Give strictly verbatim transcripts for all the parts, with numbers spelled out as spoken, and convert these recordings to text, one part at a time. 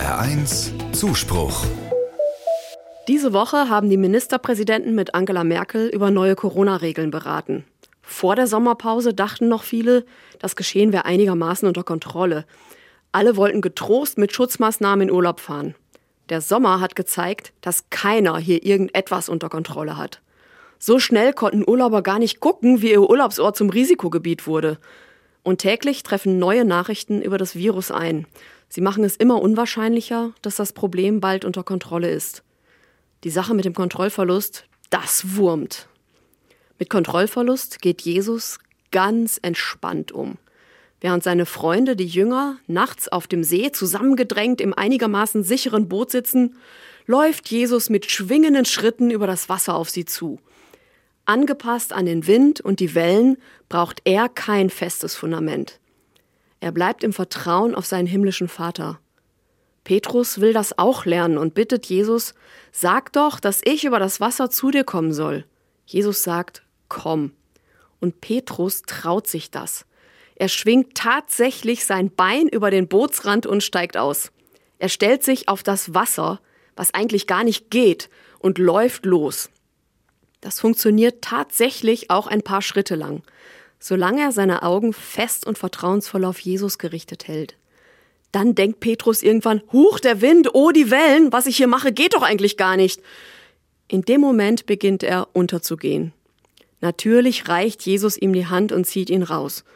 R eins Zuspruch. Diese Woche haben die Ministerpräsidenten mit Angela Merkel über neue Corona-Regeln beraten. Vor der Sommerpause dachten noch viele, das Geschehen wäre einigermaßen unter Kontrolle. Alle wollten getrost mit Schutzmaßnahmen in Urlaub fahren. Der Sommer hat gezeigt, dass keiner hier irgendetwas unter Kontrolle hat. So schnell konnten Urlauber gar nicht gucken, wie ihr Urlaubsort zum Risikogebiet wurde. Und täglich treffen neue Nachrichten über das Virus ein. Sie machen es immer unwahrscheinlicher, dass das Problem bald unter Kontrolle ist. Die Sache mit dem Kontrollverlust, das wurmt. Mit Kontrollverlust geht Jesus ganz entspannt um. Während seine Freunde, die Jünger, nachts auf dem See zusammengedrängt im einigermaßen sicheren Boot sitzen, läuft Jesus mit schwingenden Schritten über das Wasser auf sie zu. Angepasst an den Wind und die Wellen braucht er kein festes Fundament. Er bleibt im Vertrauen auf seinen himmlischen Vater. Petrus will das auch lernen und bittet Jesus, sag doch, dass ich über das Wasser zu dir kommen soll. Jesus sagt, komm. Und Petrus traut sich das. Er schwingt tatsächlich sein Bein über den Bootsrand und steigt aus. Er stellt sich auf das Wasser, was eigentlich gar nicht geht, und läuft los. Das funktioniert tatsächlich auch ein paar Schritte lang, solange er seine Augen fest und vertrauensvoll auf Jesus gerichtet hält. Dann denkt Petrus irgendwann, huch, der Wind, oh, die Wellen, was ich hier mache, geht doch eigentlich gar nicht. In dem Moment beginnt er unterzugehen. Natürlich reicht Jesus ihm die Hand und zieht ihn raus.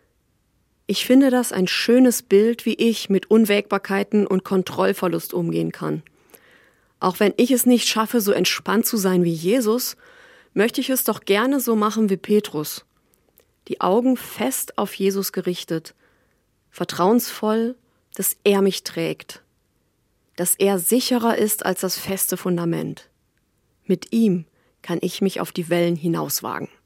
Ich finde das ein schönes Bild, wie ich mit Unwägbarkeiten und Kontrollverlust umgehen kann. Auch wenn ich es nicht schaffe, so entspannt zu sein wie Jesus, möchte ich es doch gerne so machen wie Petrus. Die Augen fest auf Jesus gerichtet, vertrauensvoll, dass er mich trägt, dass er sicherer ist als das feste Fundament. Mit ihm kann ich mich auf die Wellen hinauswagen.